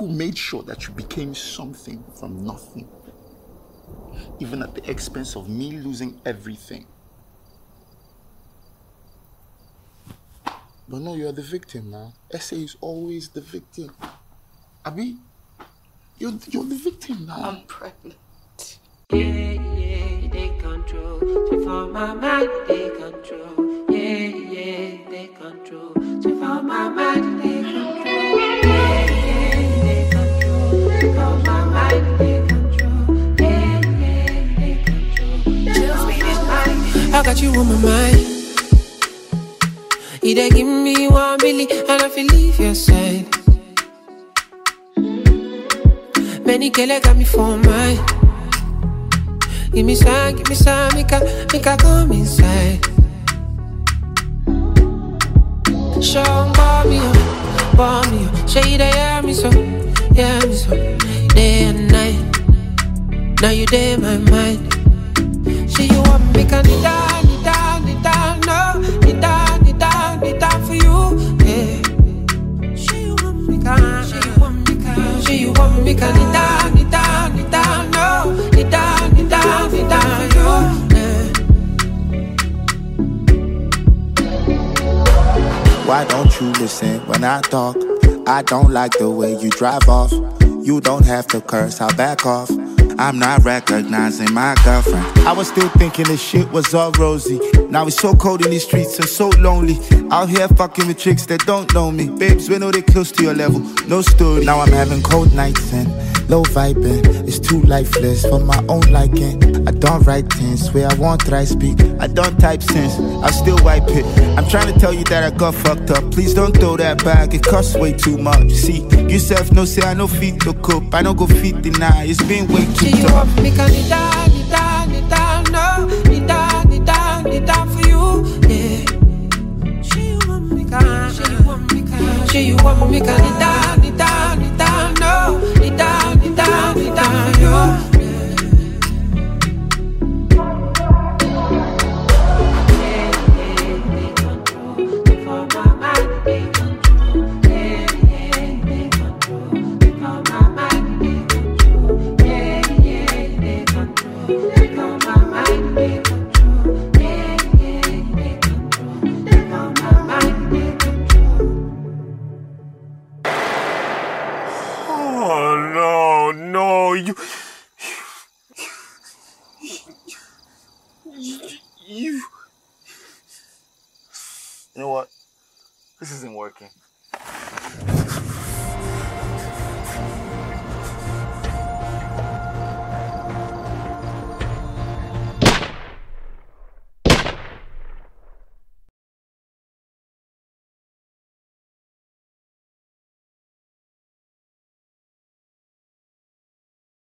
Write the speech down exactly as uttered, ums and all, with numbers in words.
who made sure that you became something from nothing, even at the expense of me losing everything. But no, you're the victim now. S A is always the victim. Abi, you're, you're the victim now. I'm pregnant. Yeah, yeah, they control. So for my mind, they control. Yeah, yeah, they control. So for my mind, they control. Yeah, yeah, they control. So for my mind, they control. Yeah, yeah, they control. Just me this mind. I got you on my mind. You done give me one milli and I feel leave your side. Many girls got me for mine. Give me some, give me some, make I, make I come inside. Show 'em bomb me up, bomb me up. Show you they hear me so, hear me so. Day and night, now you there in my mind. Say you want me, make I need down, need down, need down, no. Need down, need down, need down for you, yeah. Say you want me, can, say you want me, can. Say you want me, can, need down, need down, need down, no. Need down, need down, need down for you, yeah. Why don't you listen when I talk? I don't like the way you drive off. You don't have to curse, I'll back off. I'm not recognizing my girlfriend. I was still thinking this shit was all rosy. Now it's so cold in these streets and so lonely. Out here fucking with chicks that don't know me. Babes, we know they close to your level, no story. Now I'm having cold nights and low vibing. It's too lifeless for my own liking. I don't write things where I want that I speak. I don't type sense, I still wipe it. I'm trying to tell you that I got fucked up. Please don't throw that back, it costs way too much. See, yourself no say I no feet to cope. I don't go feet deny, it's been way too you tough. want me, can need down, need down, need down, no. Need down, need down, need down for you, yeah. She you want me, can, she you want me, can. She you want me, can need down, need down, need down, no. Need down, need down, need down for you, yeah. You, you, you, you know what? This isn't working.